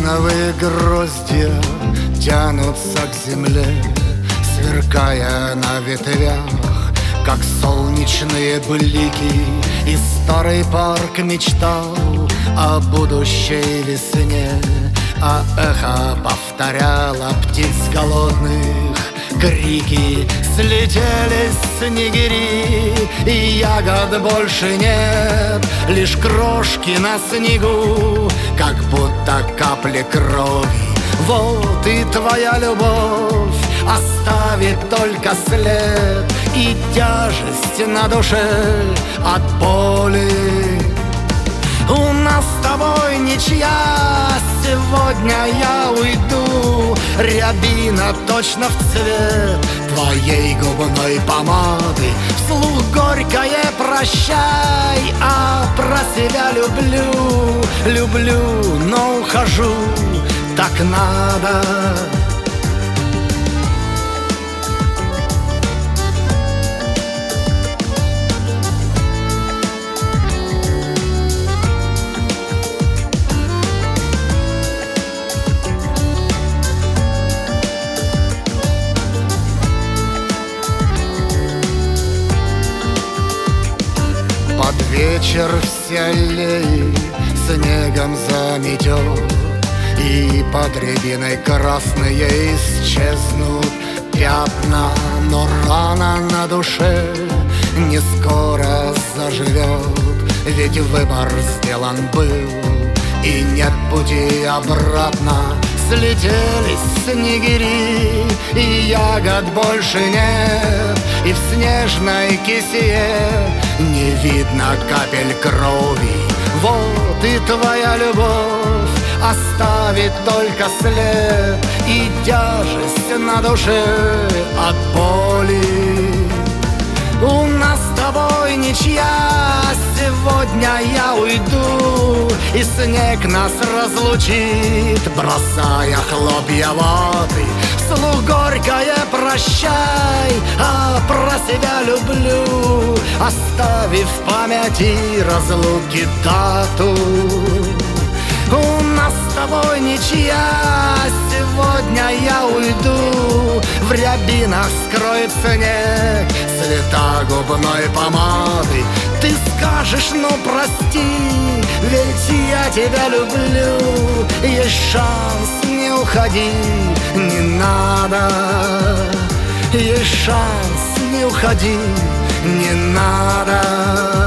Малиновые гроздья тянутся к земле, сверкая на ветвях, как солнечные блики. И старый парк мечтал о будущей весне, а эхо повторяло птиц голодных крики. Слетели снегири, и ягод больше нет, лишь крошки на снегу, как будто капли крови. Вот и твоя любовь оставит только след и тяжесть на душе от боли. У нас с тобой ничья, сегодня я уйду. Рябина точно в цвет твоей губной помады. Вслух горькое прощай, а про себя люблю. Люблю, но ухожу, так надо. Под вечер все аллеи снегом заметет, и под рябиной красные исчезнут пятна. Но рана на душе не скоро заживет, ведь выбор сделан был, и нет пути обратно. Слетели снегири, и ягод больше нет, и в снежной кисее не видно капель крови. Вот и твоя любовь оставит только след и тяжесть на душе от боли. У нас с тобой ничья, сегодня я уйду, и снег нас разлучит, бросая хлопья ваты. Вслух горькое прощай, а про себя люблю, оставив в памяти разлуки дату. У нас с тобой ничья, сегодня я уйду. В рябинах скроет снег цвета губной помады. Ты скажешь, ну прости, ведь я тебя люблю. Есть шанс, не уходи, не надо. Есть шанс, не уходи, не надо.